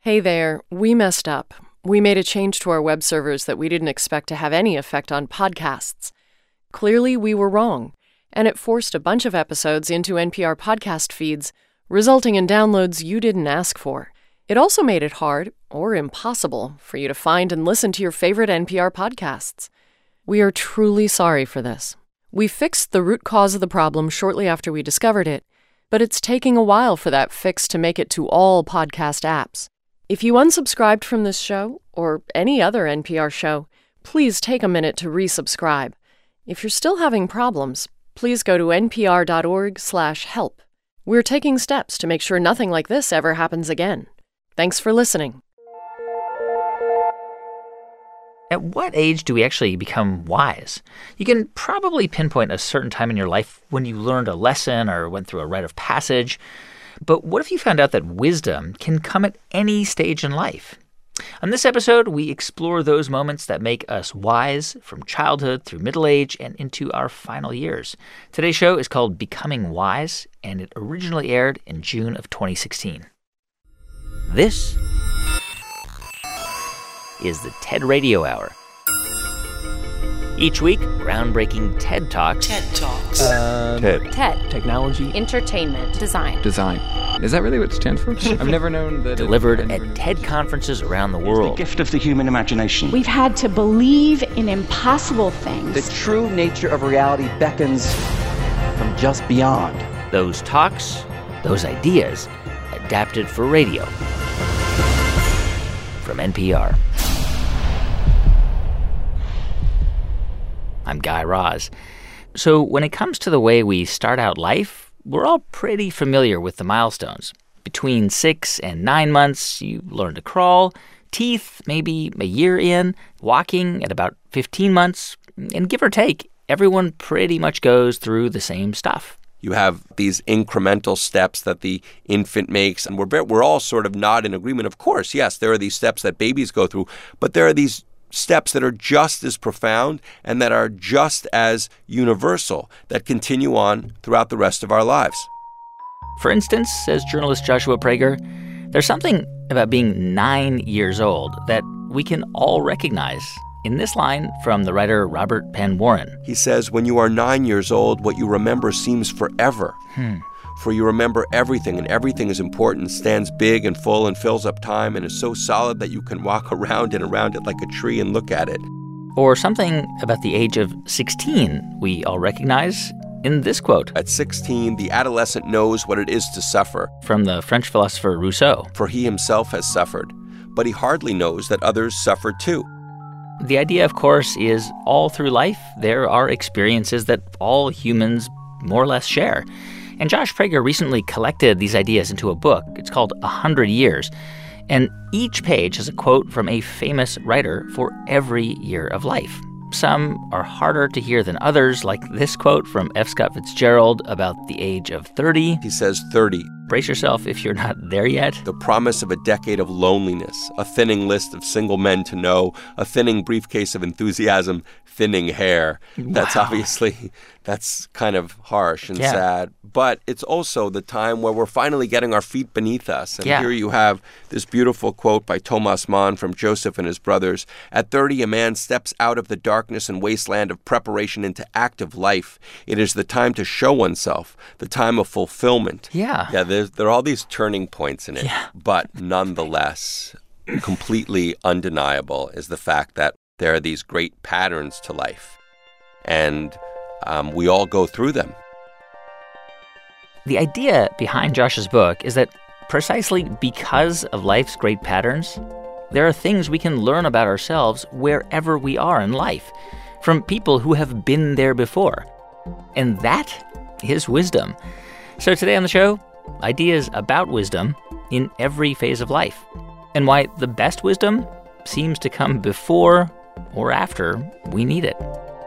Hey there, we messed up. We made a change to our web servers that we didn't expect to have any effect on podcasts. Clearly, we were wrong, and it forced a bunch of episodes into NPR podcast feeds, resulting in downloads you didn't ask for. It also made it hard, or impossible, for you to find and listen to your favorite NPR podcasts. We are truly sorry for this. We fixed the root cause of the problem shortly after we discovered it, but it's taking a while for that fix to make it to all podcast apps. If you unsubscribed from this show, or any other NPR show, please take a minute to resubscribe. If you're still having problems, please go to npr.org/help. We're taking steps to make sure nothing like this ever happens again. Thanks for listening. At what age do we actually become wise? You can probably pinpoint a certain time in your life when you learned a lesson or went through a rite of passage. But what if you found out that wisdom can come at any stage in life? On this episode, we explore those moments that make us wise from childhood through middle age and into our final years. Today's show is called Becoming Wise, and it originally aired in June of 2016. This is the TED Radio Hour. Each week, groundbreaking TED Talks. TED Talks. TED. Technology. Entertainment. Design. Is that really what it stands for? I've never known that. Delivered at TED conferences around the world. It's the gift of the human imagination. We've had to believe in impossible things. The true nature of reality beckons from just beyond. Those talks, those ideas, adapted for radio. From NPR. I'm Guy Raz. So when it comes to the way we start out life, we're all pretty familiar with the milestones. Between 6 and 9 months, you learn to crawl, teeth maybe a year in, walking at about 15 months, and give or take, everyone pretty much goes through the same stuff. You have these incremental steps that the infant makes, and we're all sort of not in agreement. Of course, yes, there are these steps that babies go through, but there are these steps that are just as profound and that are just as universal that continue on throughout the rest of our lives. For instance, says journalist Joshua Prager, there's something about being 9 years old that we can all recognize in this line from the writer Robert Penn Warren. He says, when you are 9 years old, what you remember seems forever. For you remember everything, and everything is important, stands big and full and fills up time and is so solid that you can walk around and around it like a tree and look at it. Or something about the age of 16 we all recognize in this quote. At 16, the adolescent knows what it is to suffer. From the French philosopher Rousseau. For he himself has suffered, but he hardly knows that others suffer too. The idea, of course, is all through life, there are experiences that all humans more or less share. And Josh Prager recently collected these ideas into a book. It's called 100 Years. And each page has a quote from a famous writer for every year of life. Some are harder to hear than others, like this quote from F. Scott Fitzgerald about the age of 30. He says 30. Brace yourself if you're not there yet. The promise of a decade of loneliness, a thinning list of single men to know, a thinning briefcase of enthusiasm, thinning hair. Wow. That's kind of harsh and sad. But it's also the time where we're finally getting our feet beneath us. And here you have this beautiful quote by Thomas Mann from Joseph and His Brothers. At 30, a man steps out of the darkness and wasteland of preparation into active life. It is the time to show oneself, the time of fulfillment. Yeah, there are all these turning points in it. Yeah. But nonetheless, completely undeniable is the fact that there are these great patterns to life. And we all go through them. The idea behind Josh's book is that precisely because of life's great patterns, there are things we can learn about ourselves wherever we are in life, from people who have been there before. And that is wisdom. So today on the show, ideas about wisdom in every phase of life, and why the best wisdom seems to come before or after we need it.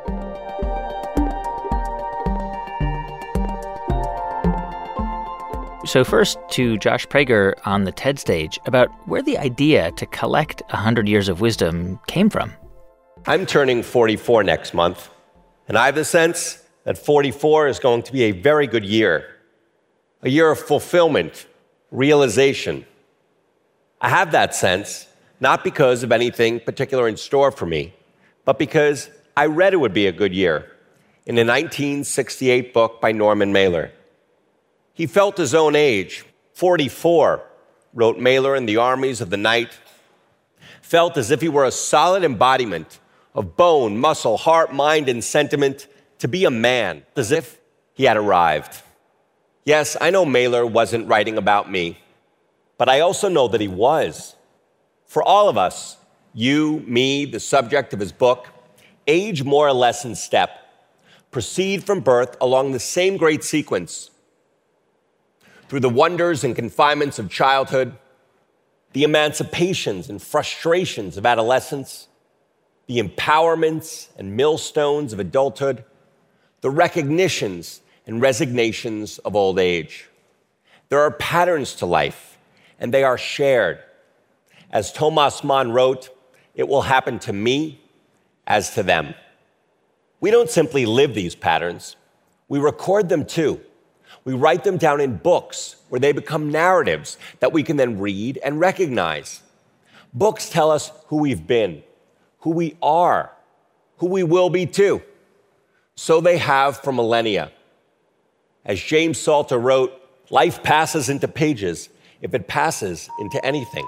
So first to Josh Prager on the TED stage about where the idea to collect 100 years of wisdom came from. I'm turning 44 next month, and I have the sense that 44 is going to be a very good year. A year of fulfillment, realization. I have that sense, not because of anything particular in store for me, but because I read it would be a good year in a 1968 book by Norman Mailer. He felt his own age, 44, wrote Mailer in The Armies of the Night, felt as if he were a solid embodiment of bone, muscle, heart, mind, and sentiment to be a man, as if he had arrived. Yes, I know Mailer wasn't writing about me, but I also know that he was. For all of us, you, me, the subject of his book, age more or less in step, proceed from birth along the same great sequence. Through the wonders and confinements of childhood, the emancipations and frustrations of adolescence, the empowerments and millstones of adulthood, the recognitions and resignations of old age. There are patterns to life, and they are shared. As Thomas Mann wrote, it will happen to me as to them. We don't simply live these patterns, we record them too. We write them down in books where they become narratives that we can then read and recognize. Books tell us who we've been, who we are, who we will be too. So they have for millennia. As James Salter wrote, life passes into pages if it passes into anything.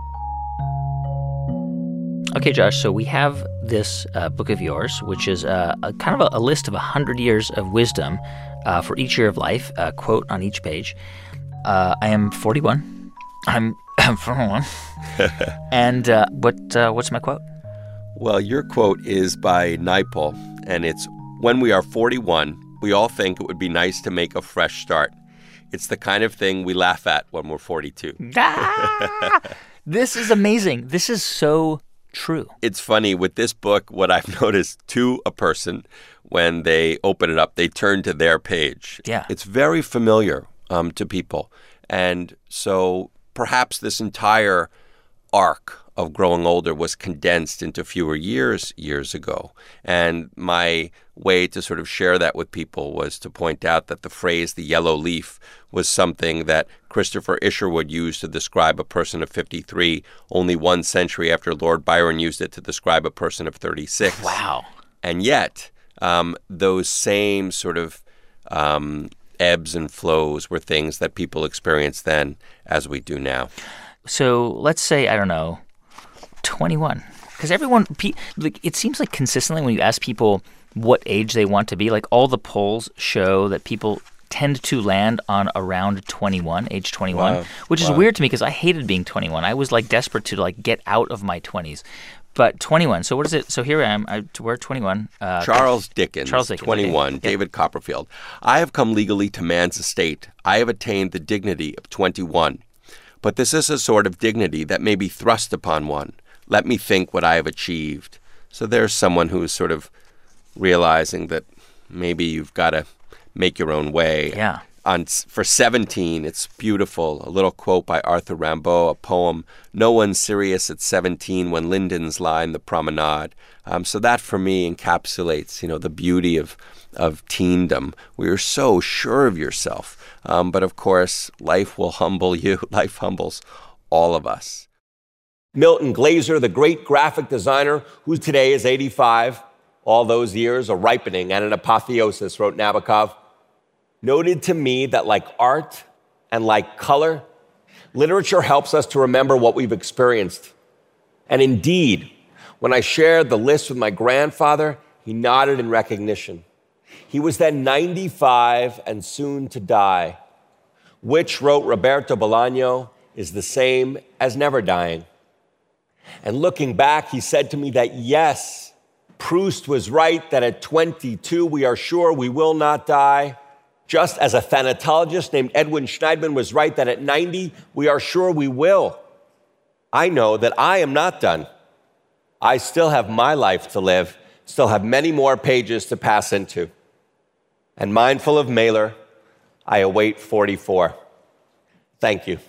Okay, Josh, so we have this book of yours, which is a kind of a list of 100 years of wisdom for each year of life, a quote on each page. I am 41. I'm 41. And what's my quote? Well, your quote is by Naipaul, and it's, "When we are 41, we all think it would be nice to make a fresh start. It's the kind of thing we laugh at when we're 42. This is amazing. This is so true. It's funny, with this book, what I've noticed to a person, when they open it up, they turn to their page. Yeah. It's very familiar to people. And so perhaps this entire arc of growing older was condensed into fewer years ago. And my way to sort of share that with people was to point out that the phrase "the yellow leaf" was something that Christopher Isherwood used to describe a person of 53 only 1 century after Lord Byron used it to describe a person of 36. Wow. And yet, those same sort of ebbs and flows were things that people experienced then as we do now. So let's say, I don't know, 21. Because everyone, it seems like consistently when you ask people what age they want to be, like all the polls show that people tend to land on around 21, age 21, wow. which is weird to me because I hated being 21. I was like desperate to like get out of my 20s. But 21, so what is it? So here I am, we're 21. Charles Dickens, 21, okay. David Copperfield. "I have come legally to man's estate. I have attained the dignity of 21. But this is a sort of dignity that may be thrust upon one. Let me think what I have achieved." So there's someone who's sort of realizing that maybe you've got to make your own way. Yeah. For 17, it's beautiful. A little quote by Arthur Rimbaud, a poem, "No one's serious at 17 when lindens line the promenade." So that for me encapsulates, the beauty of teendom, where you're so sure of yourself. But of course, life will humble you. Life humbles all of us. Milton Glaser, the great graphic designer, who today is 85, all those years are ripening and an apotheosis, wrote Nabokov, noted to me that like art and like color, literature helps us to remember what we've experienced. And indeed, when I shared the list with my grandfather, he nodded in recognition. He was then 95 and soon to die, which, wrote Roberto Bolaño, is the same as never dying. And looking back, he said to me that yes, Proust was right that at 22 we are sure we will not die, just as a thanatologist named Edwin Schneidman was right that at 90 we are sure we will. I know that I am not done. I still have my life to live, still have many more pages to pass into. And mindful of Mailer, I await 44. Thank you.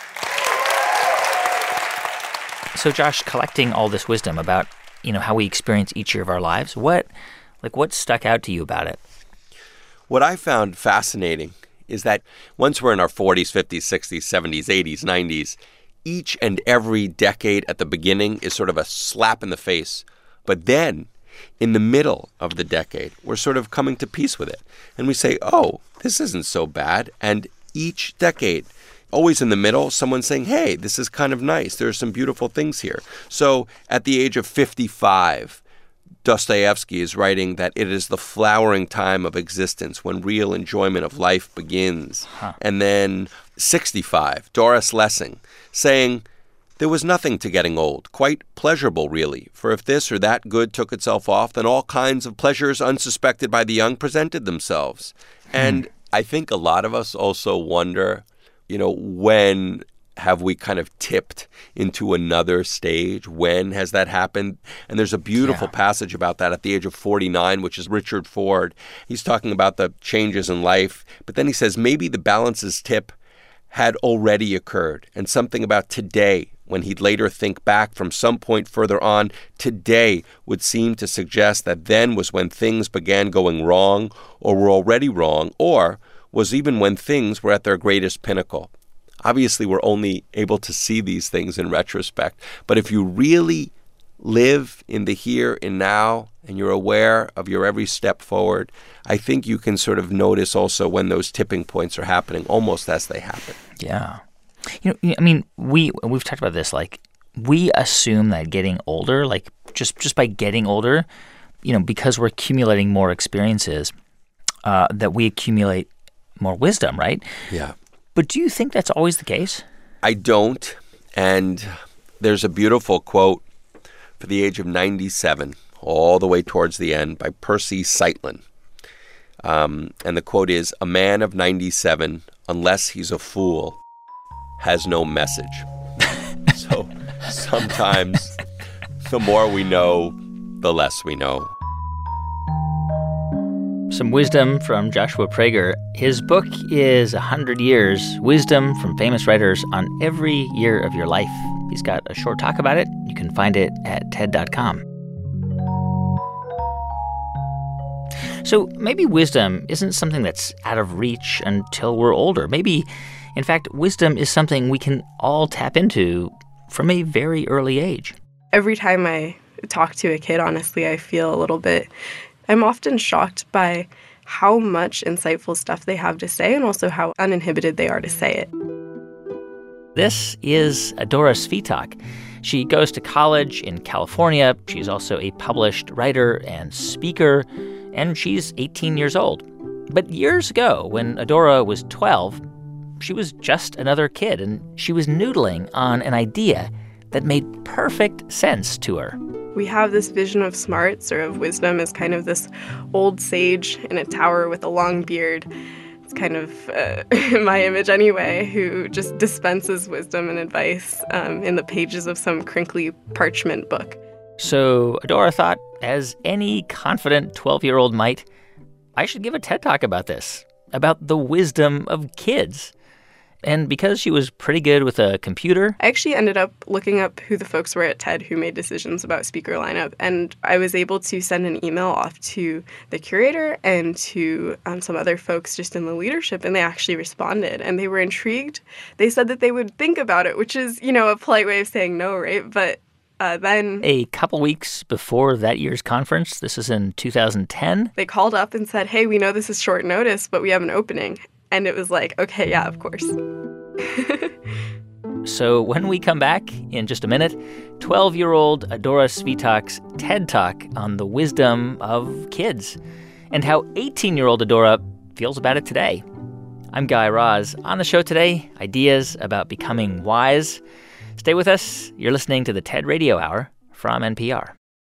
So Josh, collecting all this wisdom about, how we experience each year of our lives, what stuck out to you about it? What I found fascinating is that once we're in our 40s, 50s, 60s, 70s, 80s, 90s, each and every decade at the beginning is sort of a slap in the face. But then, in the middle of the decade, we're sort of coming to peace with it. And we say, oh, this isn't so bad. And each decade, always in the middle, someone's saying, hey, this is kind of nice. There are some beautiful things here. So at the age of 55, Dostoevsky is writing that it is the flowering time of existence when real enjoyment of life begins. And then 65, Doris Lessing, saying, there was nothing to getting old, quite pleasurable, really, for if this or that good took itself off, then all kinds of pleasures unsuspected by the young presented themselves. And I think a lot of us also wonder, when have we kind of tipped into another stage? When has that happened? And there's a beautiful passage about that at the age of 49, which is Richard Ford. He's talking about the changes in life, but then he says maybe the balances tip had already occurred, and something about today, when he'd later think back from some point further on, today would seem to suggest that then was when things began going wrong or were already wrong, or was even when things were at their greatest pinnacle. Obviously, we're only able to see these things in retrospect, but if you really live in the here and now and you're aware of your every step forward, I think you can sort of notice also when those tipping points are happening almost as they happen. Yeah. We've talked about this, we assume that getting older, just by getting older, because we're accumulating more experiences, that we accumulate more wisdom, right? Yeah. But do you think that's always the case? I don't. And there's a beautiful quote for the age of 97, all the way towards the end, by Percy Zeitlin. And the quote is, a man of 97, unless he's a fool, has no message. So sometimes the more we know, the less we know. Some wisdom from Joshua Prager. His book is 100 Years, Wisdom from Famous Writers on Every Year of Your Life. He's got a short talk about it. You can find it at TED.com. So maybe wisdom isn't something that's out of reach until we're older. Maybe, in fact, wisdom is something we can all tap into from a very early age. Every time I talk to a kid, honestly, I feel a little bit... I'm often shocked by how much insightful stuff they have to say and also how uninhibited they are to say it. This is Adora Svitak. She goes to college in California. She's also a published writer and speaker, and she's 18 years old. But years ago, when Adora was 12, she was just another kid, and she was noodling on an idea that made perfect sense to her. We have this vision of smarts or of wisdom as kind of this old sage in a tower with a long beard. It's kind of, my image anyway, who just dispenses wisdom and advice in the pages of some crinkly parchment book. So Adora thought, as any confident 12-year-old might, I should give a TED Talk about this, about the wisdom of kids. And because she was pretty good with a computer... I actually ended up looking up who the folks were at TED who made decisions about speaker lineup, and I was able to send an email off to the curator and to some other folks just in the leadership, and they actually responded, and they were intrigued. They said that they would think about it, which is, a polite way of saying no, right? But then... A couple weeks before that year's conference, this is in 2010... They called up and said, hey, we know this is short notice, but we have an opening. And it was like, okay, yeah, of course. So when we come back in just a minute, 12-year-old Adora Svitak's TED Talk on the wisdom of kids and how 18-year-old Adora feels about it today. I'm Guy Raz. On the show today, ideas about becoming wise. Stay with us. You're listening to the TED Radio Hour from NPR.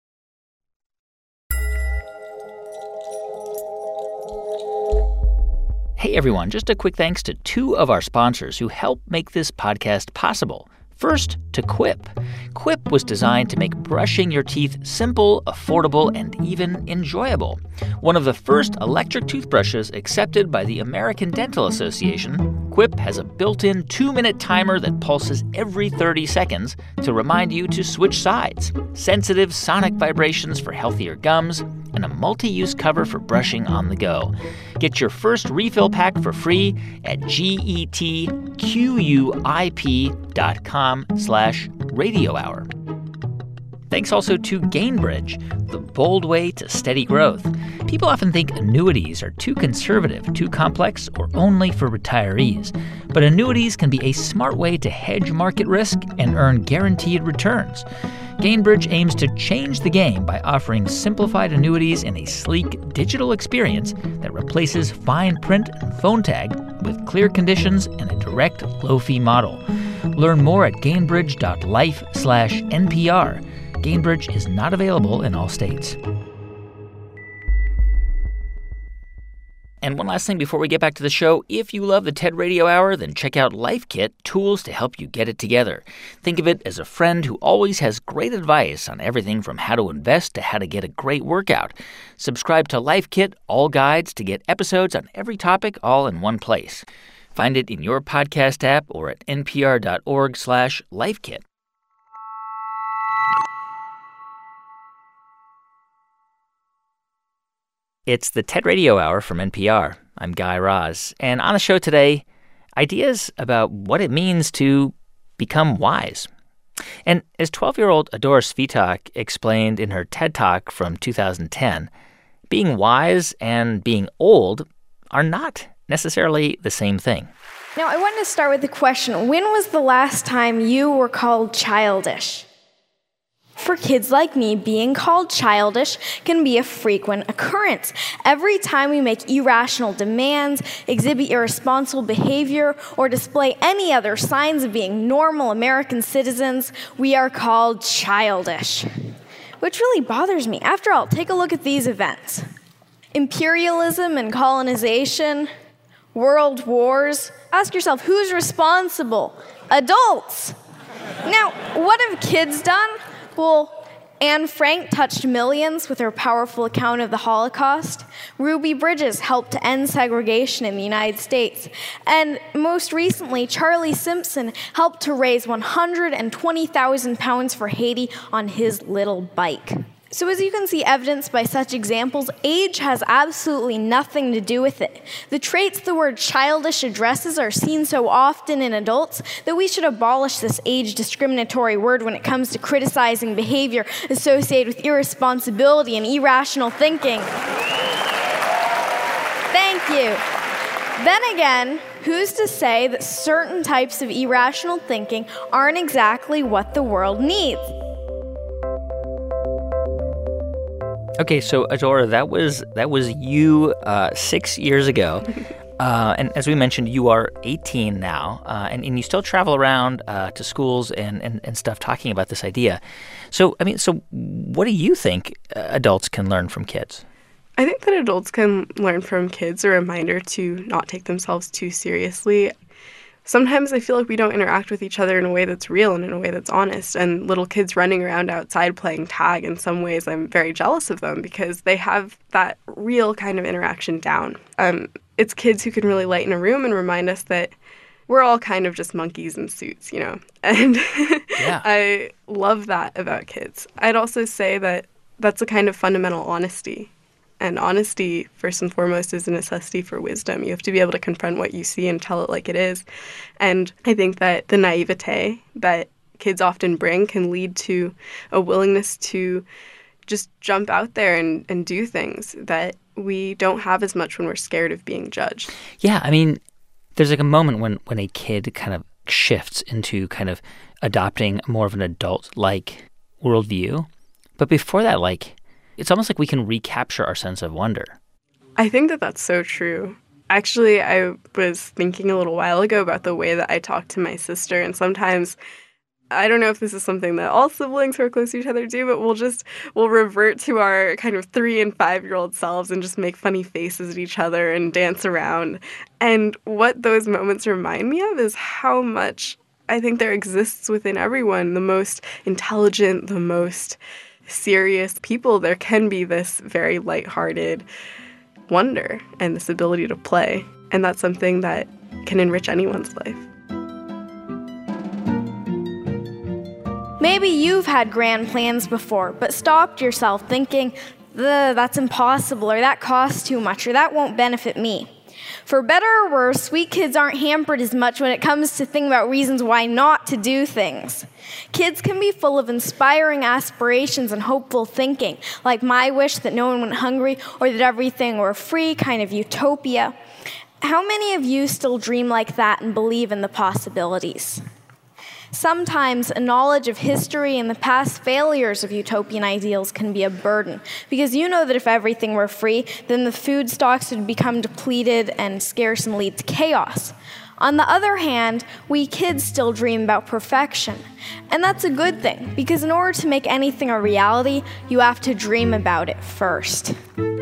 Hey everyone, just a quick thanks to two of our sponsors who help make this podcast possible. First, to Quip. Quip was designed to make brushing your teeth simple, affordable, and even enjoyable. One of the first electric toothbrushes accepted by the American Dental Association, Quip has a built-in 2-minute timer that pulses every 30 seconds to remind you to switch sides, sensitive sonic vibrations for healthier gums, and a multi-use cover for brushing on the go. Get your first refill pack for free at getquip.com/radio hour. Thanks also to Gainbridge, the bold way to steady growth. People often think annuities are too conservative, too complex, or only for retirees. But annuities can be a smart way to hedge market risk and earn guaranteed returns. Gainbridge aims to change the game by offering simplified annuities in a sleek digital experience that replaces fine print and phone tag with clear conditions and a direct low-fee model. Learn more at gainbridge.life/NPR. Gainbridge is not available in all states. And one last thing before we get back to the show, if you love the TED Radio Hour, then check out Life Kit, tools to help you get it together. Think of it as a friend who always has great advice on everything from how to invest to how to get a great workout. Subscribe to Life Kit, all guides to get episodes on every topic all in one place. Find it in your podcast app or at npr.org/lifekit. It's the TED Radio Hour from NPR. I'm Guy Raz. And on the show today, ideas about what it means to become wise. And as 12-year-old Adora Svitak explained in her TED Talk from 2010, being wise and being old are not necessarily the same thing. Now, I wanted to start with the question, when was the last time you were called childish? For kids like me, being called childish can be a frequent occurrence. Every time we make irrational demands, exhibit irresponsible behavior, or display any other signs of being normal American citizens, we are called childish. Which really bothers me. After all, take a look at these events. Imperialism and colonization, world wars. Ask yourself, who's responsible? Adults. Now, what have kids done? Well, Anne Frank touched millions with her powerful account of the Holocaust. Ruby Bridges helped to end segregation in the United States. And most recently, Charlie Simpson helped to raise 120,000 pounds for Haiti on his little bike. So as you can see evidenced by such examples, age has absolutely nothing to do with it. The traits the word childish addresses are seen so often in adults that we should abolish this age discriminatory word when it comes to criticizing behavior associated with irresponsibility and irrational thinking. Thank you. Then again, who's to say that certain types of irrational thinking aren't exactly what the world needs? Okay, so Adora, that was you 6 years ago, and as we mentioned, you are 18 now, and you still travel around to schools and stuff talking about this idea. So what do you think adults can learn from kids? I think that adults can learn from kids a reminder to not take themselves too seriously. Sometimes I feel like we don't interact with each other in a way that's real and in a way that's honest. And little kids running around outside playing tag, in some ways I'm very jealous of them because they have that real kind of interaction down. It's kids who can really lighten a room and remind us that we're all kind of just monkeys in suits, you know. And yeah. I love that about kids. I'd also say that that's a kind of fundamental honesty. And honesty, first and foremost, is a necessity for wisdom. You have to be able to confront what you see and tell it like it is. And I think that the naivete that kids often bring can lead to a willingness to just jump out there and do things that we don't have as much when we're scared of being judged. Yeah, I mean, there's like a moment when a kid kind of shifts into kind of adopting more of an adult-like worldview. But before that, it's almost like we can recapture our sense of wonder. I think that that's so true. Actually, I was thinking a little while ago about the way that I talk to my sister, and sometimes, I don't know if this is something that all siblings who are close to each other do, but we'll revert to our kind of 3- and 5-year-old selves and just make funny faces at each other and dance around. And what those moments remind me of is how much I think there exists within everyone, the most intelligent, the most serious people, there can be this very lighthearted wonder and this ability to play. And that's something that can enrich anyone's life. Maybe you've had grand plans before, but stopped yourself thinking, that's impossible, or that costs too much, or that won't benefit me. For better or worse, sweet kids aren't hampered as much when it comes to thinking about reasons why not to do things. Kids can be full of inspiring aspirations and hopeful thinking, like my wish that no one went hungry or that everything were free, kind of utopia. How many of you still dream like that and believe in the possibilities? Sometimes a knowledge of history and the past failures of utopian ideals can be a burden, because you know that if everything were free, then the food stocks would become depleted and scarce and lead to chaos. On the other hand, we kids still dream about perfection. And that's a good thing, because in order to make anything a reality, you have to dream about it first.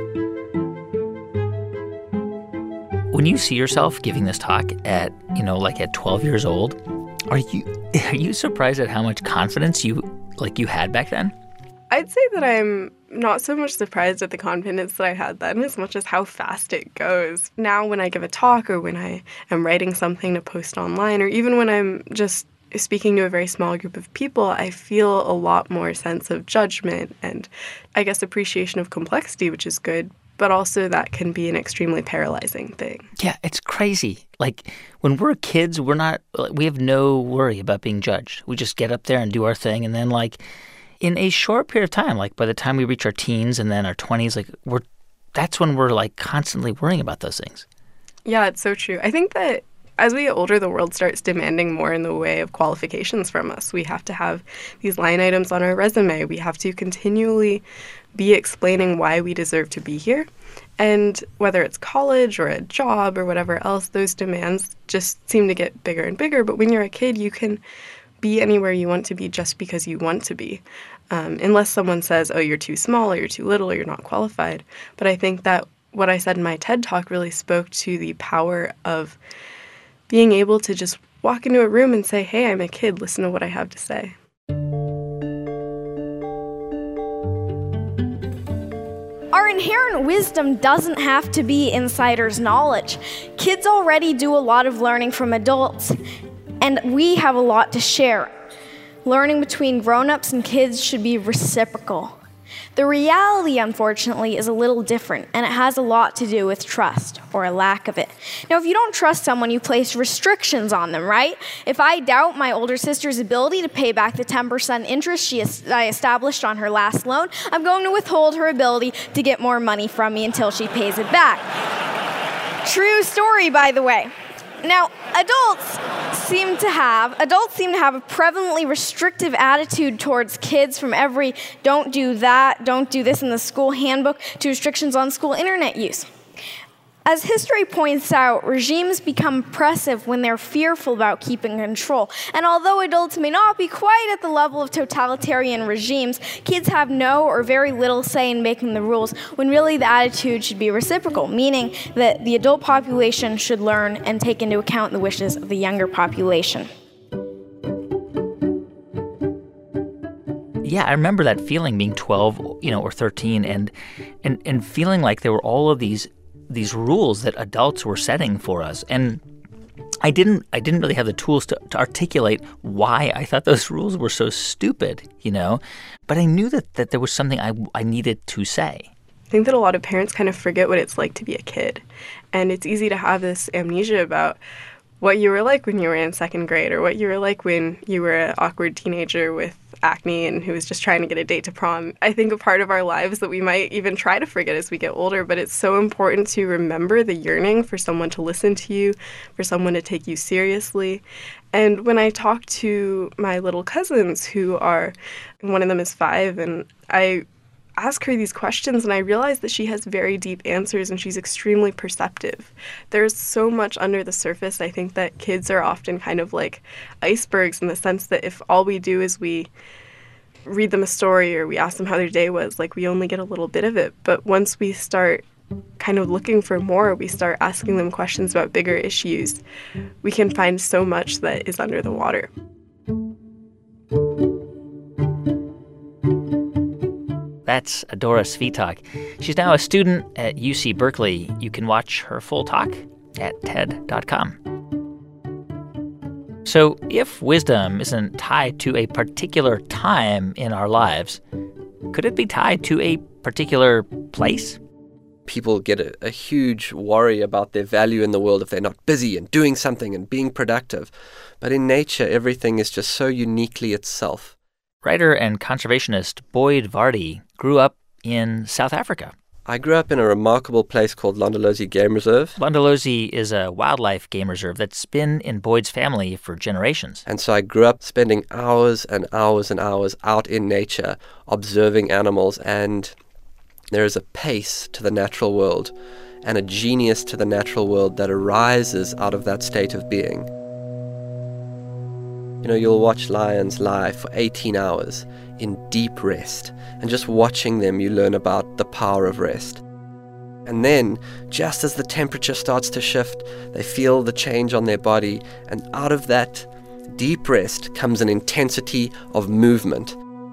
When you see yourself giving this talk at 12 years old, are you surprised at how much confidence you had back then? I'd say that I'm not so much surprised at the confidence that I had then as much as how fast it goes. Now when I give a talk or when I am writing something to post online or even when I'm just speaking to a very small group of people, I feel a lot more sense of judgment and I guess appreciation of complexity, which is good. But also that can be an extremely paralyzing thing. Yeah, it's crazy. Like, when we're kids, we have no worry about being judged. We just get up there and do our thing. And then, in a short period of time, by the time we reach our teens and then our 20s, that's when we're, constantly worrying about those things. Yeah, it's so true. I think that as we get older, the world starts demanding more in the way of qualifications from us. We have to have these line items on our resume. We have to continually be explaining why we deserve to be here. And whether it's college or a job or whatever else, those demands just seem to get bigger and bigger. But when you're a kid, you can be anywhere you want to be just because you want to be, unless someone says, oh, you're too small or you're too little or you're not qualified. But I think that what I said in my TED Talk really spoke to the power of being able to just walk into a room and say, hey, I'm a kid, listen to what I have to say. Our inherent wisdom doesn't have to be insider's knowledge. Kids already do a lot of learning from adults, and we have a lot to share. Learning between grown-ups and kids should be reciprocal. The reality, unfortunately, is a little different, and it has a lot to do with trust, or a lack of it. Now, if you don't trust someone, you place restrictions on them, right? If I doubt my older sister's ability to pay back the 10% interest I established on her last loan, I'm going to withhold her ability to get more money from me until she pays it back. True story, by the way. Now, adults seem to have a prevalently restrictive attitude towards kids, from every don't do that, don't do this in the school handbook, to restrictions on school internet use. As history points out, regimes become oppressive when they're fearful about keeping control. And although adults may not be quite at the level of totalitarian regimes, kids have no or very little say in making the rules, when really the attitude should be reciprocal, meaning that the adult population should learn and take into account the wishes of the younger population. Yeah, I remember that feeling, being 12, or 13, and feeling like there were all of these rules that adults were setting for us. And I didn't really have the tools to articulate why I thought those rules were so stupid, But I knew that there was something I needed to say. I think that a lot of parents kind of forget what it's like to be a kid. And it's easy to have this amnesia about what you were like when you were in second grade, or what you were like when you were an awkward teenager with acne and who was just trying to get a date to prom. I think a part of our lives that we might even try to forget as we get older, but it's so important to remember the yearning for someone to listen to you, for someone to take you seriously. And when I talk to my little cousins one of them is 5, and I ask her these questions and I realize that she has very deep answers and she's extremely perceptive. There's so much under the surface. I think that kids are often kind of like icebergs, in the sense that if all we do is we read them a story or we ask them how their day was, we only get a little bit of it. But once we start kind of looking for more, we start asking them questions about bigger issues, we can find so much that is under the water. That's Adora Svitak. She's now a student at UC Berkeley. You can watch her full talk at TED.com. So if wisdom isn't tied to a particular time in our lives, Could it be tied to a particular place? People get a huge worry about their value in the world if they're not busy and doing something and being productive. But in nature, everything is just so uniquely itself. Writer and conservationist Boyd Vardy grew up in South Africa. I grew up in a remarkable place called Londolozi Game Reserve. Londolozi is a wildlife game reserve that's been in Boyd's family for generations. And so I grew up spending hours and hours and hours out in nature, observing animals, and there is a pace to the natural world and a genius to the natural world that arises out of that state of being. You know, you'll watch lions lie for 18 hours in deep rest, and just watching them, you learn about the power of rest. And then, just as the temperature starts to shift, they feel the change on their body, and out of that deep rest comes an intensity of movement.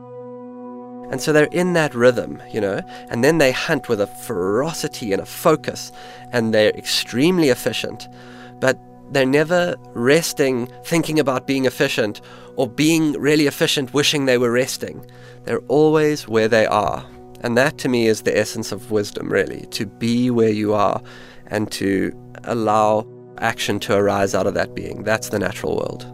And so they're in that rhythm, you know, and then they hunt with a ferocity and a focus, and they're extremely efficient, but they're never resting, thinking about being efficient, or being really efficient, wishing they were resting. They're always where they are. And that, to me, is the essence of wisdom, really, to be where you are and to allow action to arise out of that being. That's the natural world.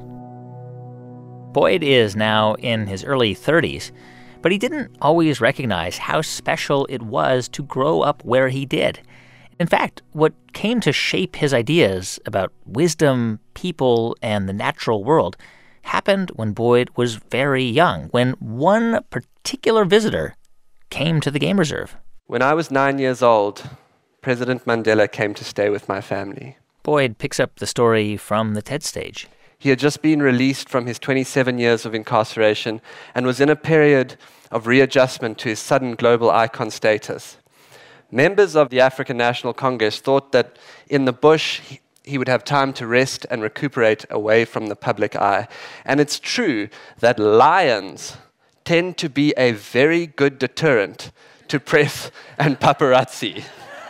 Boyd is now in his early 30s, but he didn't always recognize how special it was to grow up where he did. In fact, what came to shape his ideas about wisdom, people, and the natural world happened when Boyd was very young, when one particular visitor came to the game reserve. When I was 9 years old, President Mandela came to stay with my family. Boyd picks up the story from the TED stage. He had just been released from his 27 years of incarceration and was in a period of readjustment to his sudden global icon status. Members of the African National Congress thought that in the bush he would have time to rest and recuperate away from the public eye. And it's true that lions tend to be a very good deterrent to press and paparazzi.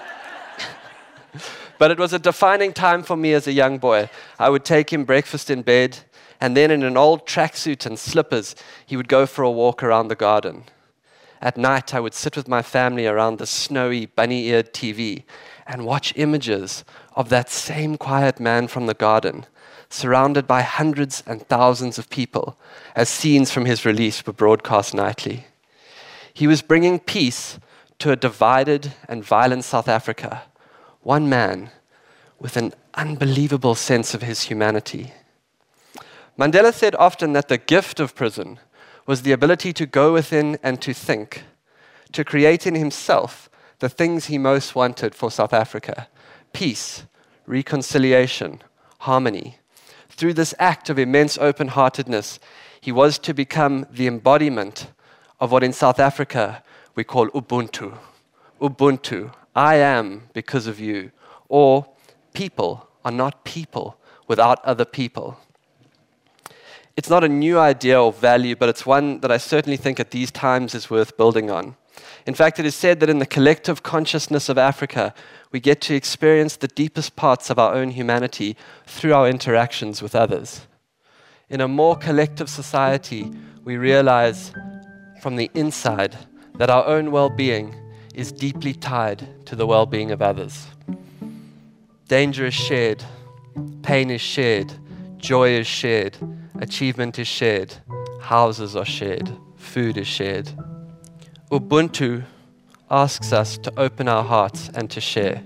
But it was a defining time for me as a young boy. I would take him breakfast in bed, and then in an old tracksuit and slippers, he would go for a walk around the garden. At night, I would sit with my family around the snowy, bunny-eared TV and watch images of that same quiet man from the garden, surrounded by hundreds and thousands of people, as scenes from his release were broadcast nightly. He was bringing peace to a divided and violent South Africa, one man with an unbelievable sense of his humanity. Mandela said often that the gift of prison was the ability to go within and to think, to create in himself the things he most wanted for South Africa: peace, reconciliation, harmony. Through this act of immense open-heartedness, he was to become the embodiment of what in South Africa we call Ubuntu. Ubuntu, I am because of you, or people are not people without other people. It's not a new idea or value, but it's one that I certainly think at these times is worth building on. In fact, it is said that in the collective consciousness of Africa, we get to experience the deepest parts of our own humanity through our interactions with others. In a more collective society, we realize from the inside that our own well-being is deeply tied to the well-being of others. Danger is shared, pain is shared, joy is shared, achievement is shared, houses are shared, food is shared. Ubuntu asks us to open our hearts and to share.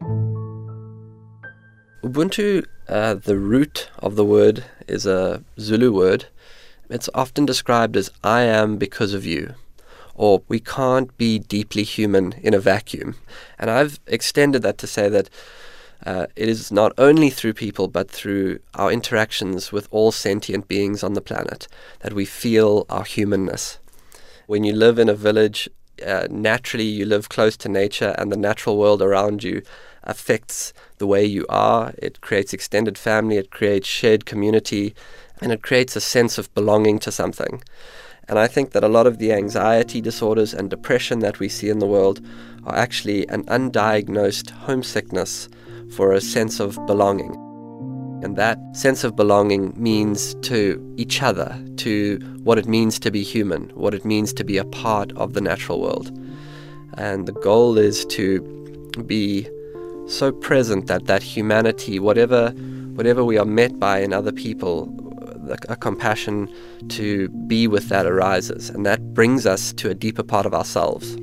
Ubuntu, the root of the word, is a Zulu word. It's often described as I am because of you, or we can't be deeply human in a vacuum. And I've extended that to say that it is not only through people, but through our interactions with all sentient beings on the planet that we feel our humanness. When you live in a village, naturally you live close to nature, and the natural world around you affects the way you are. It creates extended family, it creates shared community, and it creates a sense of belonging to something. And I think that a lot of the anxiety disorders and depression that we see in the world are actually an undiagnosed homesickness for a sense of belonging. And that sense of belonging means to each other, to what it means to be human, what it means to be a part of the natural world. And the goal is to be so present that humanity, whatever we are met by in other people, a compassion to be with that arises. And that brings us to a deeper part of ourselves.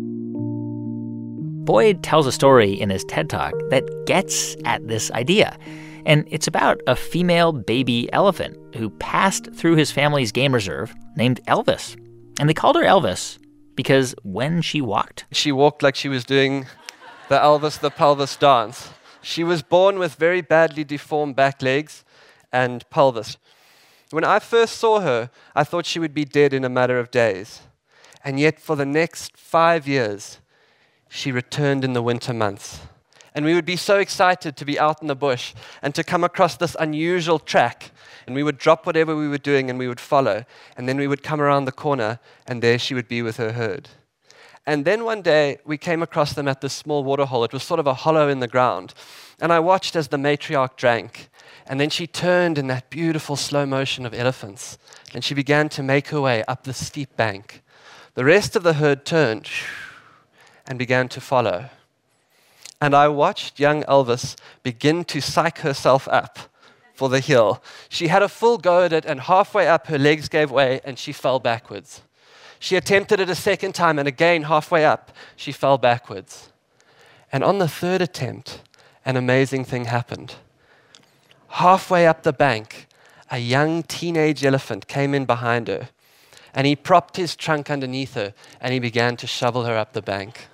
Boyd tells a story in his TED Talk that gets at this idea. And it's about a female baby elephant who passed through his family's game reserve named Elvis. And they called her Elvis because when she walked like she was doing the Elvis the pelvis dance. She was born with very badly deformed back legs and pelvis. When I first saw her, I thought she would be dead in a matter of days. And yet for the next 5 years, she returned in the winter months. And we would be so excited to be out in the bush and to come across this unusual track. And we would drop whatever we were doing and we would follow. And then we would come around the corner and there she would be with her herd. And then one day we came across them at this small waterhole. It was sort of a hollow in the ground. And I watched as the matriarch drank. And then she turned in that beautiful slow motion of elephants. And she began to make her way up the steep bank. The rest of the herd turned and began to follow. And I watched young Elvis begin to psych herself up for the hill. She had a full go at it, and halfway up, her legs gave way, and she fell backwards. She attempted it a second time, and again, halfway up, she fell backwards. And on the third attempt, an amazing thing happened. Halfway up the bank, a young teenage elephant came in behind her, and he propped his trunk underneath her, and he began to shovel her up the bank.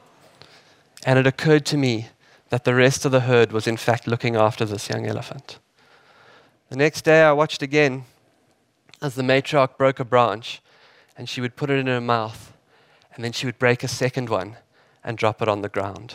And it occurred to me that the rest of the herd was in fact looking after this young elephant. The next day I watched again as the matriarch broke a branch, and she would put it in her mouth, and then she would break a second one and drop it on the ground.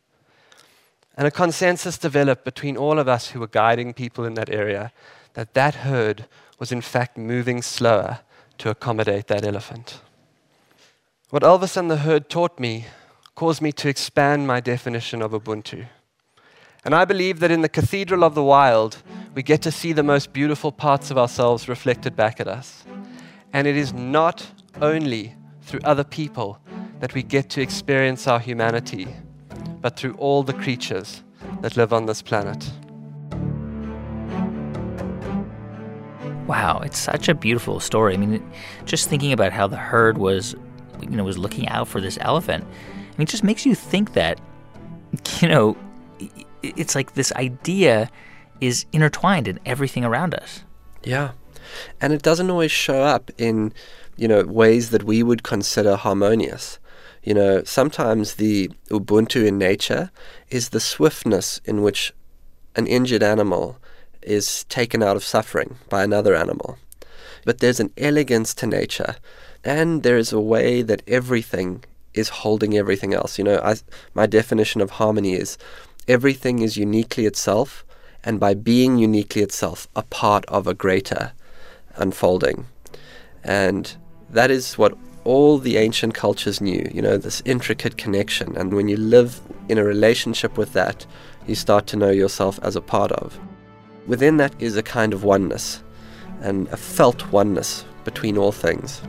And a consensus developed between all of us who were guiding people in that area that herd was in fact moving slower to accommodate that elephant. What Elvis and the herd taught me caused me to expand my definition of Ubuntu. And I believe that in the Cathedral of the Wild, we get to see the most beautiful parts of ourselves reflected back at us. And it is not only through other people that we get to experience our humanity, but through all the creatures that live on this planet. Wow, it's such a beautiful story. I mean, just thinking about how the herd was looking out for this elephant, I mean, it just makes you think that, it's like this idea is intertwined in everything around us. Yeah. And it doesn't always show up in, ways that we would consider harmonious. Sometimes the Ubuntu in nature is the swiftness in which an injured animal is taken out of suffering by another animal. But there's an elegance to nature, and there is a way that everything is holding everything else. My definition of harmony is everything is uniquely itself, and by being uniquely itself, a part of a greater unfolding. And that is what all the ancient cultures knew, this intricate connection. And when you live in a relationship with that, you start to know yourself as a part of. Within that is a kind of oneness, and a felt oneness between all things.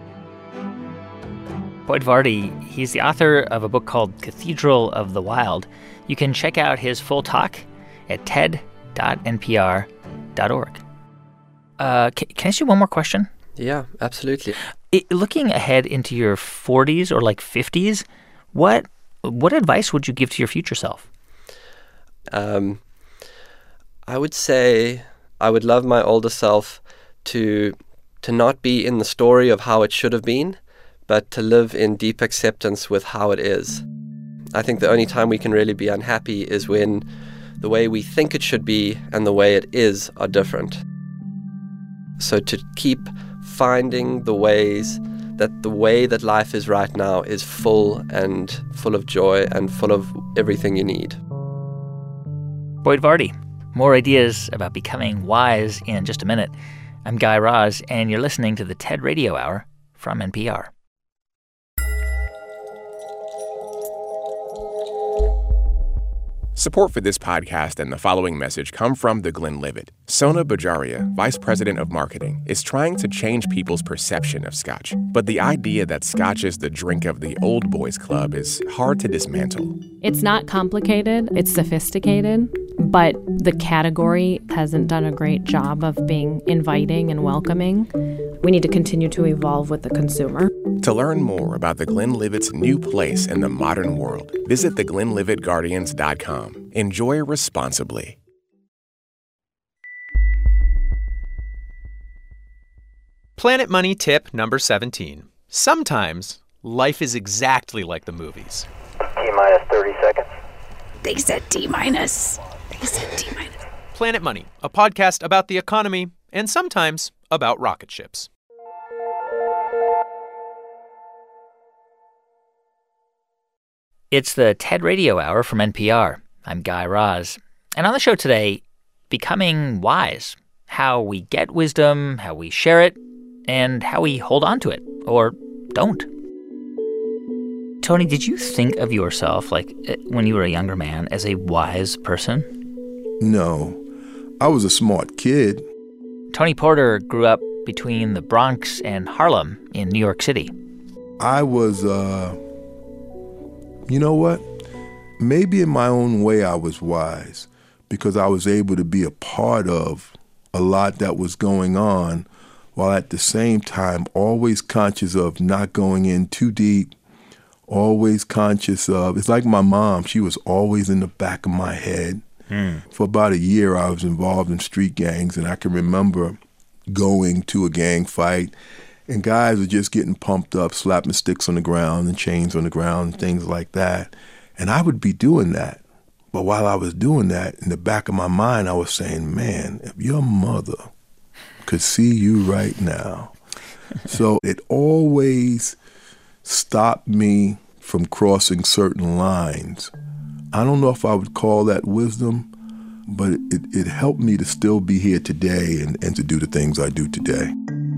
Boyd Varty, he's the author of a book called Cathedral of the Wild. You can check out his full talk at ted.npr.org. Can I ask you one more question? Yeah, absolutely. Looking ahead into your 40s or like 50s, what advice would you give to your future self? I would say I would love my older self to not be in the story of how it should have been, but to live in deep acceptance with how it is. I think the only time we can really be unhappy is when the way we think it should be and the way it is are different. So to keep finding the ways that the way that life is right now is full of joy and full of everything you need. Boyd Varty. More ideas about becoming wise in just a minute. I'm Guy Raz, and you're listening to the TED Radio Hour from NPR. Support for this podcast and the following message come from The Glenlivet. Sona Bajaria, Vice President of Marketing, is trying to change people's perception of Scotch. But the idea that Scotch is the drink of the old boys club is hard to dismantle. It's not complicated, it's sophisticated, but the category hasn't done a great job of being inviting and welcoming. We need to continue to evolve with the consumer. To learn more about The Glenlivet's new place in the modern world, visit theglenlivetguardians.com. Enjoy responsibly. Planet Money tip number 17. Sometimes life is exactly like the movies. T-minus 30 seconds. They said T-minus. Planet Money, a podcast about the economy and sometimes about rocket ships. It's the TED Radio Hour from NPR. I'm Guy Raz. And on the show today, becoming wise. How we get wisdom, how we share it, and how we hold on to it, or don't. Tony, did you think of yourself, like, when you were a younger man, as a wise person? No. I was a smart kid. Tony Porter grew up between the Bronx and Harlem in New York City. I was, you know what? Maybe in my own way I was wise because I was able to be a part of a lot that was going on while at the same time always conscious of not going in too deep, always conscious of, it's like my mom, she was always in the back of my head. For about a year I was involved in street gangs, and I can remember going to a gang fight and guys were just getting pumped up, slapping sticks on the ground and chains on the ground and things like that. And I would be doing that. But while I was doing that, in the back of my mind, I was saying, man, if your mother could see you right now. So it always stopped me from crossing certain lines. I don't know if I would call that wisdom, but it helped me to still be here today and to do the things I do today.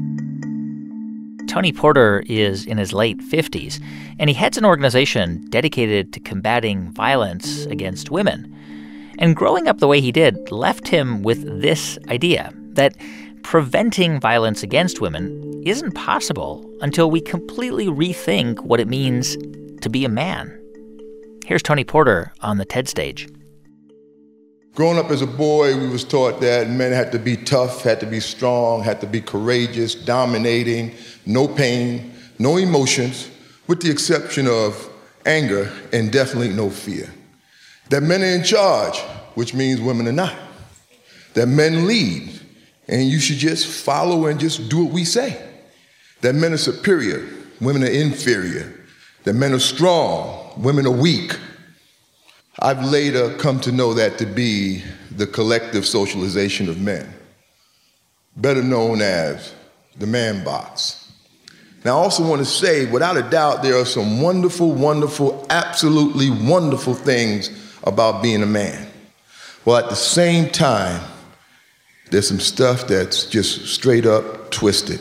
Tony Porter is in his late 50s, and he heads an organization dedicated to combating violence against women. And growing up the way he did left him with this idea that preventing violence against women isn't possible until we completely rethink what it means to be a man. Here's Tony Porter on the TED stage. Growing up as a boy, we was taught that men had to be tough, had to be strong, had to be courageous, dominating, no pain, no emotions, with the exception of anger and definitely no fear. That men are in charge, which means women are not. That men lead, and you should just follow and just do what we say. That men are superior, women are inferior. That men are strong, women are weak. I've later come to know that to be the collective socialization of men, better known as the man box. Now, I also want to say, without a doubt, there are some wonderful, wonderful, absolutely wonderful things about being a man. Well, at the same time, there's some stuff that's just straight up twisted.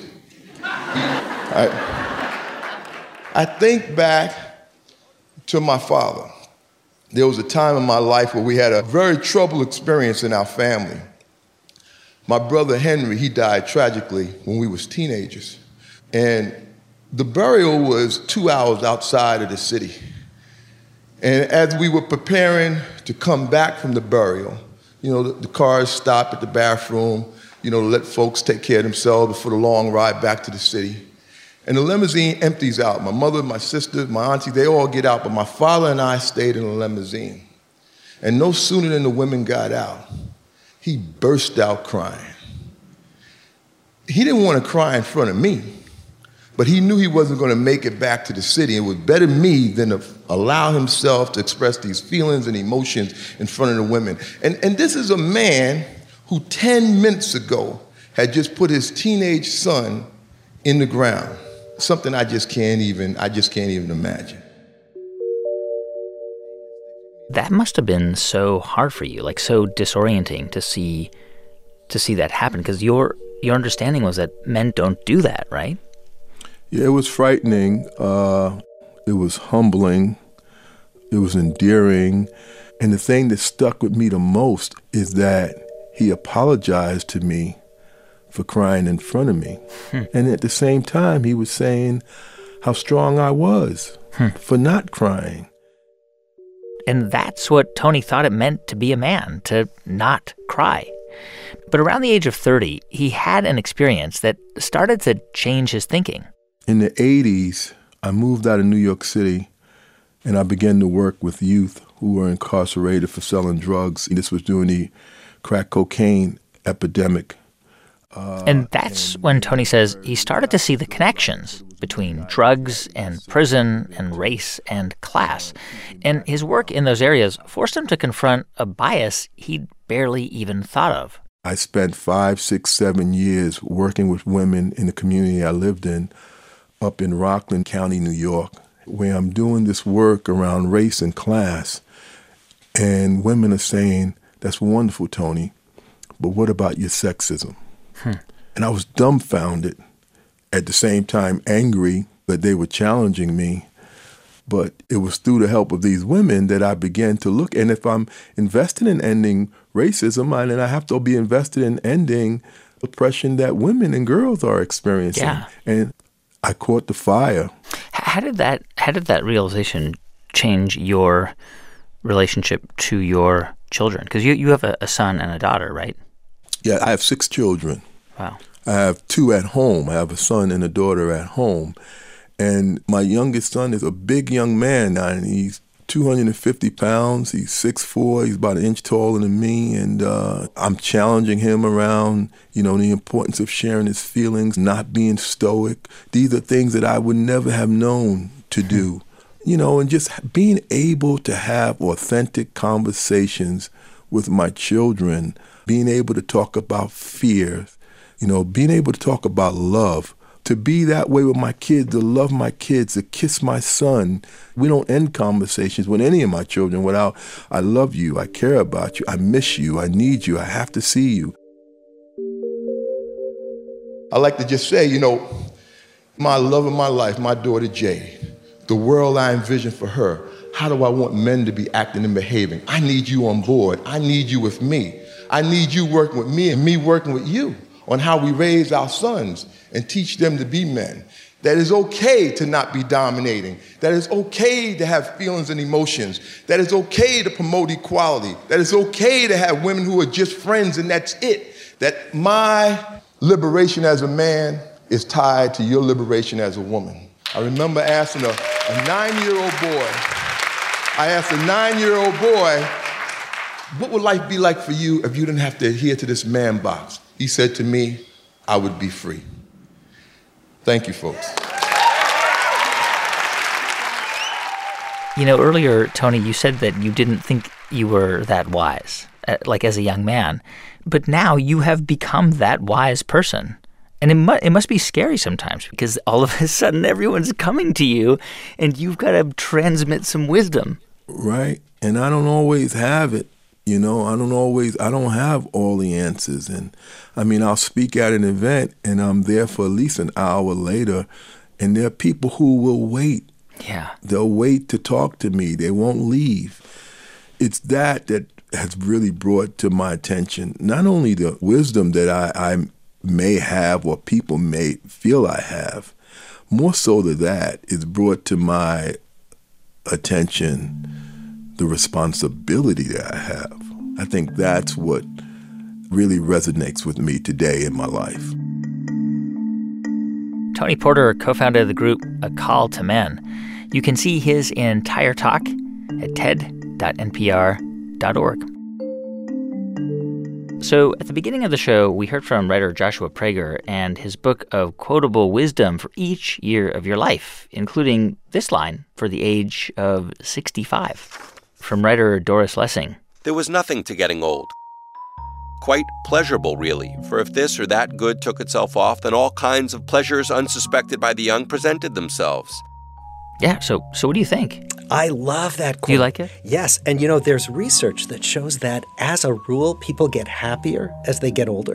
I think back to my father. There was a time in my life where we had a very troubled experience in our family. My brother Henry, he died tragically when we was teenagers. And the burial was 2 hours outside of the city. And as we were preparing to come back from the burial, the cars stopped at the bathroom, to let folks take care of themselves before the long ride back to the city. And the limousine empties out. My mother, my sister, my auntie, they all get out, but my father and I stayed in the limousine. And no sooner than the women got out, he burst out crying. He didn't want to cry in front of me, but he knew he wasn't going to make it back to the city. It was better me than to allow himself to express these feelings and emotions in front of the women. And this is a man who 10 minutes ago had just put his teenage son in the ground. Something I just can't even imagine. That must have been so hard for you, like so disorienting to see that happen, because your understanding was that men don't do that, right? Yeah, it was frightening. It was humbling. It was endearing. And the thing that stuck with me the most is that he apologized to me for crying in front of me. And at the same time, he was saying how strong I was for not crying. And that's what Tony thought it meant to be a man, to not cry. But around the age of 30, he had an experience that started to change his thinking. In the 80s, I moved out of New York City, and I began to work with youth who were incarcerated for selling drugs. This was during the crack cocaine epidemic. And that's when Tony says he started to see the connections between drugs and prison and race and class. And his work in those areas forced him to confront a bias he'd barely even thought of. I spent 5, 6, 7 years working with women in the community I lived in up in Rockland County, New York, where I'm doing this work around race and class. And women are saying, "That's wonderful, Tony, but what about your sexism?" And I was dumbfounded, at the same time angry that they were challenging me. But it was through the help of these women that I began to look. And if I'm invested in ending racism, then I have to be invested in ending oppression that women and girls are experiencing. Yeah. And I caught the fire. How did that realization change your relationship to your children? Because you have a son and a daughter, right? Yeah, I have 6 children. Wow. I have 2 at home. I have a son and a daughter at home. And my youngest son is a big young man now, and he's 250 pounds. He's 6'4". He's about an inch taller than me. And I'm challenging him around, the importance of sharing his feelings, not being stoic. These are things that I would never have known to do. And just being able to have authentic conversations with my children, being able to talk about fear, being able to talk about love, to be that way with my kids, to love my kids, to kiss my son. We don't end conversations with any of my children without, "I love you, I care about you, I miss you, I need you, I have to see you." I like to just say, my love of my life, my daughter Jade, the world I envision for her, how do I want men to be acting and behaving? I need you on board. I need you with me. I need you working with me and me working with you on how we raise our sons and teach them to be men. That it's okay to not be dominating. That it's okay to have feelings and emotions. That it's okay to promote equality. That it's okay to have women who are just friends and that's it. That my liberation as a man is tied to your liberation as a woman. I remember asking a 9-year-old boy, what would life be like for you if you didn't have to adhere to this man box? He said to me, "I would be free." Thank you, folks. Earlier, Tony, you said that you didn't think you were that wise, like as a young man. But now you have become that wise person. And it must be scary sometimes because all of a sudden everyone's coming to you and you've got to transmit some wisdom. Right. And I don't always have it. I don't have all the answers. And I'll speak at an event and I'm there for at least an hour later. And there are people who will wait. Yeah. They'll wait to talk to me. They won't leave. It's that has really brought to my attention not only the wisdom that I may have or people may feel I have, more so than that, it's brought to my attention the responsibility that I have. I think that's what really resonates with me today in my life. Tony Porter co-founded the group A Call to Men. You can see his entire talk at ted.npr.org. So at the beginning of the show, we heard from writer Joshua Prager and his book of quotable wisdom for each year of your life, including this line for the age of 65. From writer Doris Lessing. There was nothing to getting old. Quite pleasurable, really, for if this or that good took itself off, then all kinds of pleasures unsuspected by the young presented themselves. Yeah, so what do you think? I love that quote. Do you like it? Yes, and there's research that shows that, as a rule, people get happier as they get older.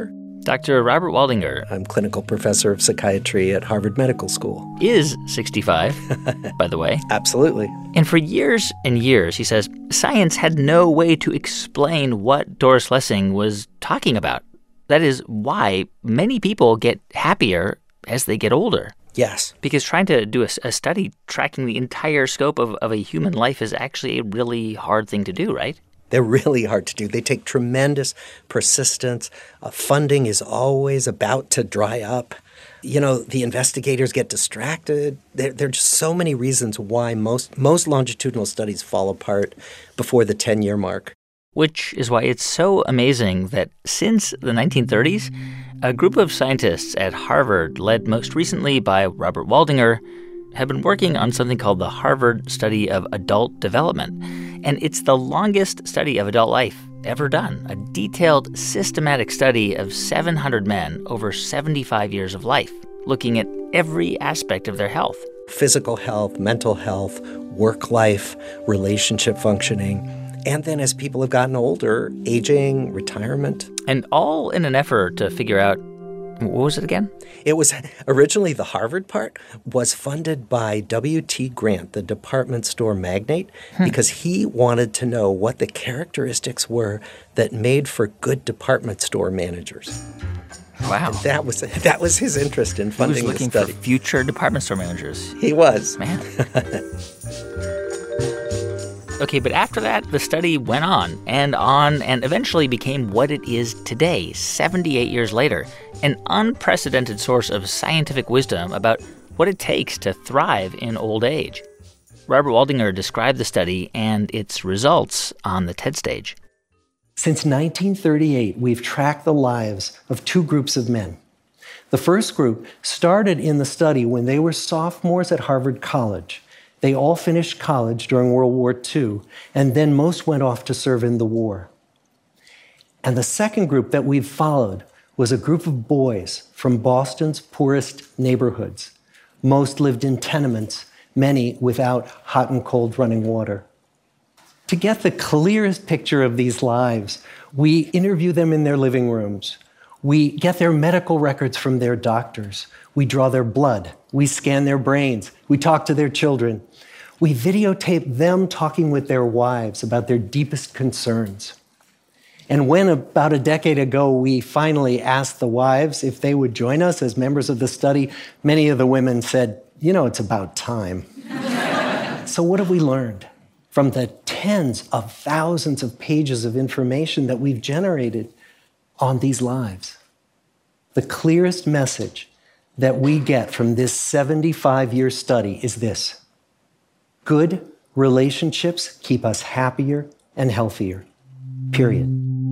Dr. Robert Waldinger. I'm clinical professor of psychiatry at Harvard Medical School. Is 65, by the way. Absolutely. And for years and years, he says, science had no way to explain what Doris Lessing was talking about. That is why many people get happier as they get older. Yes. Because trying to do a study tracking the entire scope of a human life is actually a really hard thing to do, right? They're really hard to do. They take tremendous persistence. Funding is always about to dry up. You know, the investigators get distracted. There are just so many reasons why most longitudinal studies fall apart before the 10-year mark. Which is why it's so amazing that since the 1930s, a group of scientists at Harvard, led most recently by Robert Waldinger, have been working on something called the Harvard Study of Adult Development. And it's the longest study of adult life ever done, a detailed, systematic study of 700 men over 75 years of life, looking at every aspect of their health. Physical health, mental health, work life, relationship functioning, and then as people have gotten older, aging, retirement. And all in an effort to figure out, what was it again? It was originally the Harvard part was funded by W.T. Grant, the department store magnate, because he wanted to know what the characteristics were that made for good department store managers. Wow. And that was his interest in funding the study. He was looking for future department store managers. He was. Man. Okay, but after that, the study went on and eventually became what it is today, 78 years later, an unprecedented source of scientific wisdom about what it takes to thrive in old age. Robert Waldinger described the study and its results on the TED stage. Since 1938, we've tracked the lives of two groups of men. The first group started in the study when they were sophomores at Harvard College. They all finished college during World War II, and then most went off to serve in the war. And the second group that we've followed was a group of boys from Boston's poorest neighborhoods. Most lived in tenements, many without hot and cold running water. To get the clearest picture of these lives, we interview them in their living rooms. We get their medical records from their doctors. We draw their blood. We scan their brains. We talk to their children. We videotape them talking with their wives about their deepest concerns. And when about a decade ago we finally asked the wives if they would join us as members of the study, many of the women said, you know, it's about time. So what have we learned from the tens of thousands of pages of information that we've generated on these lives? The clearest message that we get from this 75-year study is this: good relationships keep us happier and healthier, period.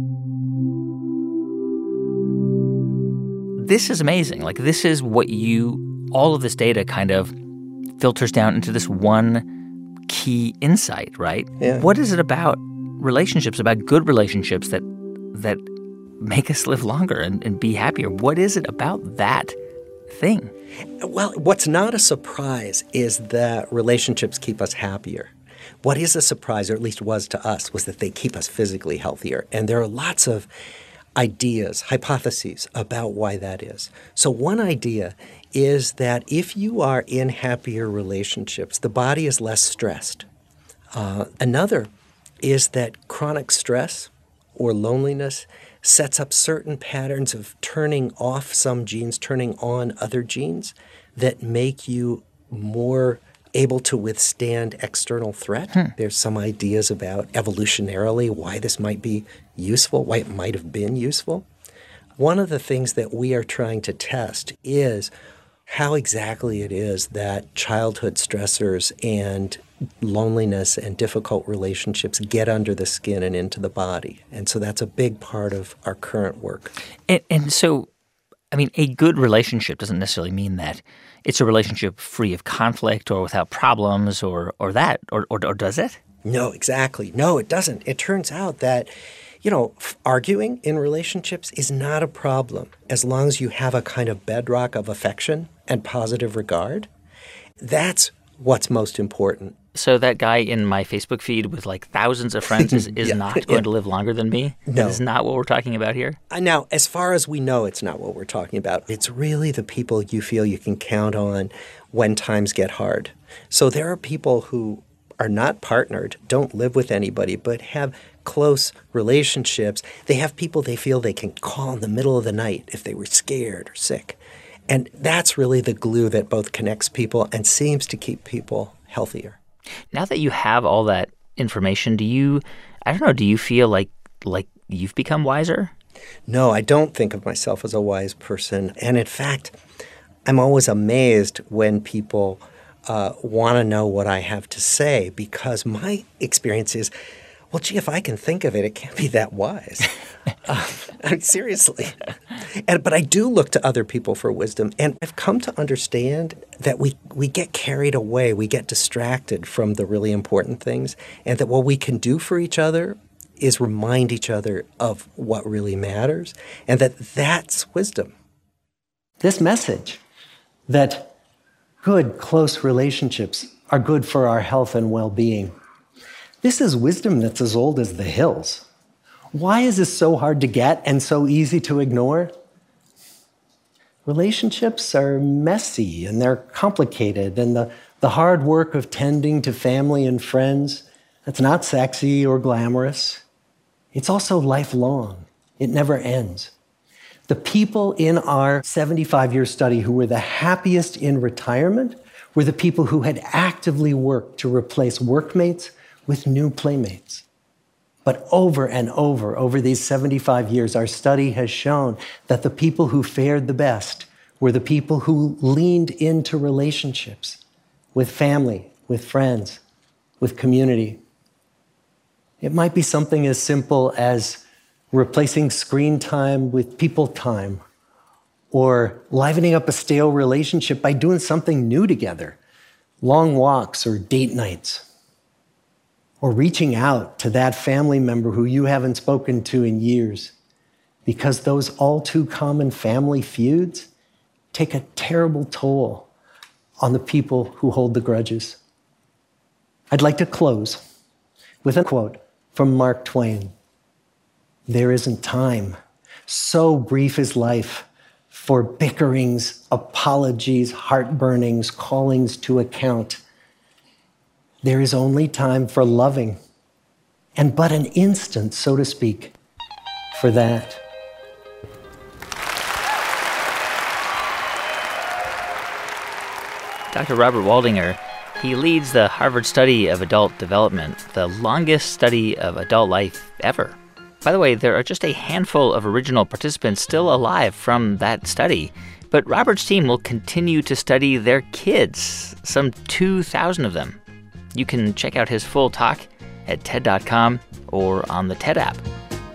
This is amazing. Like, this is what all of this data kind of filters down into this one key insight, right? Yeah. What is it about relationships, about good relationships that make us live longer and be happier? What is it about that thing? Well, what's not a surprise is that relationships keep us happier. What is a surprise, or at least was to us, was that they keep us physically healthier. And there are lots of ideas, hypotheses about why that is. So one idea is that if you are in happier relationships, the body is less stressed. Another is that chronic stress or loneliness sets up certain patterns of turning off some genes, turning on other genes that make you more able to withstand external threat. There's some ideas about evolutionarily why this might be useful, why it might have been useful. One of the things that we are trying to test is how exactly it is that childhood stressors and loneliness and difficult relationships get under the skin and into the body. And so that's a big part of our current work. And so, I mean, a good relationship doesn't necessarily mean that it's a relationship free of conflict or without problems or does it? No, exactly. No, it doesn't. It turns out that, arguing in relationships is not a problem as long as you have a kind of bedrock of affection and positive regard. That's what's most important. So that guy in my Facebook feed with like thousands of friends is not going to live longer than me? No. That is not what we're talking about here? Now, as far as we know, it's not what we're talking about. It's really the people you feel you can count on when times get hard. So there are people who are not partnered, don't live with anybody, but have close relationships. They have people they feel they can call in the middle of the night if they were scared or sick. And that's really the glue that both connects people and seems to keep people healthier. Now that you have all that information, do you feel like you've become wiser? No, I don't think of myself as a wise person. And in fact, I'm always amazed when people want to know what I have to say, because my experience is, well, gee, if I can think of it, it can't be that wise. Seriously. But I do look to other people for wisdom. And I've come to understand that we get carried away. We get distracted from the really important things. And that what we can do for each other is remind each other of what really matters. And that's wisdom. This message that good, close relationships are good for our health and well-being, this is wisdom that's as old as the hills. Why is this so hard to get and so easy to ignore? Relationships are messy and they're complicated, and the hard work of tending to family and friends, that's not sexy or glamorous. It's also lifelong. It never ends. The people in our 75-year study who were the happiest in retirement were the people who had actively worked to replace workmates with new playmates. But over and over these 75 years, our study has shown that the people who fared the best were the people who leaned into relationships with family, with friends, with community. It might be something as simple as replacing screen time with people time, or livening up a stale relationship by doing something new together, long walks or date nights. Or reaching out to that family member who you haven't spoken to in years, because those all too common family feuds take a terrible toll on the people who hold the grudges. I'd like to close with a quote from Mark Twain. "There isn't time, so brief is life, for bickerings, apologies, heartburnings, callings to account. There is only time for loving, and but an instant, so to speak, for that." Dr. Robert Waldinger, he leads the Harvard Study of Adult Development, the longest study of adult life ever. By the way, there are just a handful of original participants still alive from that study, but Robert's team will continue to study their kids, some 2,000 of them. You can check out his full talk at TED.com or on the TED app.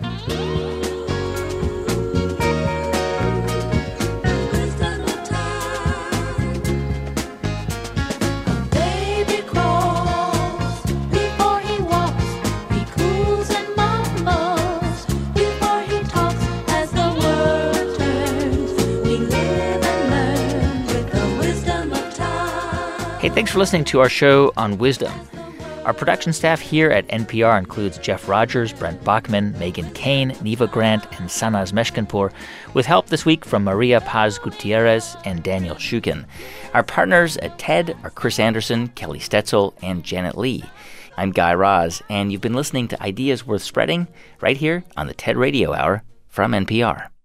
Hey, thanks for listening to our show on wisdom. Our production staff here at NPR includes Jeff Rogers, Brent Bachman, Megan Kane, Neva Grant, and Sanaz Meshkinpour, with help this week from Maria Paz Gutierrez and Daniel Shukin. Our partners at TED are Chris Anderson, Kelly Stetzel, and Janet Lee. I'm Guy Raz, and you've been listening to Ideas Worth Spreading right here on the TED Radio Hour from NPR.